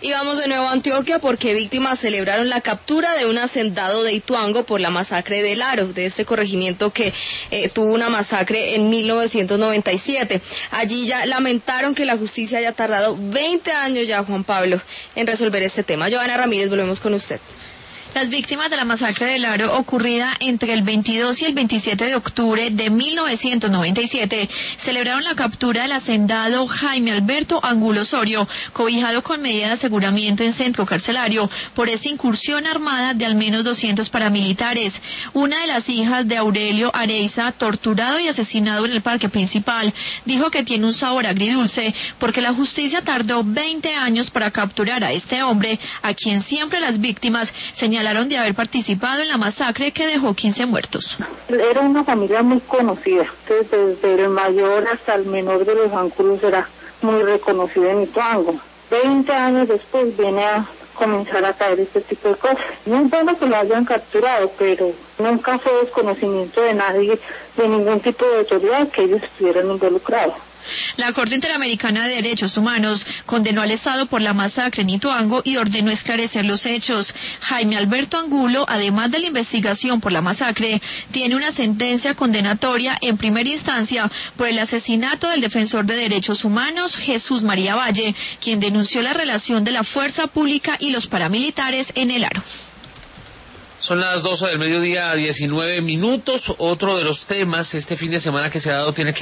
Y vamos de nuevo a Antioquia porque víctimas celebraron la captura de un hacendado de Ituango por la masacre del Aro, de este corregimiento que tuvo una masacre en 1997. Allí ya lamentaron que la justicia haya tardado 20 años ya, Juan Pablo, en resolver este tema. Joana Ramírez, volvemos con usted. Las víctimas de la masacre del Aro, ocurrida entre el 22 y el 27 de octubre de 1997, celebraron la captura del hacendado Jaime Alberto Angulo Osorio, cobijado con medida de aseguramiento en centro carcelario por esta incursión armada de al menos 200 paramilitares. Una de las hijas de Aurelio Areiza, torturado y asesinado en el parque principal, dijo que tiene un sabor agridulce porque la justicia tardó 20 años para capturar a este hombre, a quien siempre las víctimas señalaron de haber participado en la masacre que dejó 15 muertos. Era una familia muy conocida, entonces desde el mayor hasta el menor de los Angulos era muy reconocido en Ituango. 20 años después viene a comenzar a caer este tipo de cosas. No es bueno que lo hayan capturado, pero nunca fue desconocimiento de nadie, de ningún tipo de autoridad, que ellos estuvieran involucrados. La Corte Interamericana de Derechos Humanos condenó al Estado por la masacre en Ituango y ordenó esclarecer los hechos. Jaime Alberto Angulo, además de la investigación por la masacre, tiene una sentencia condenatoria en primera instancia por el asesinato del defensor de derechos humanos Jesús María Valle, quien denunció la relación de la fuerza pública y los paramilitares en el Aro. Son las 12 del mediodía, 19 minutos. Otro de los temas este fin de semana que se ha dado tiene que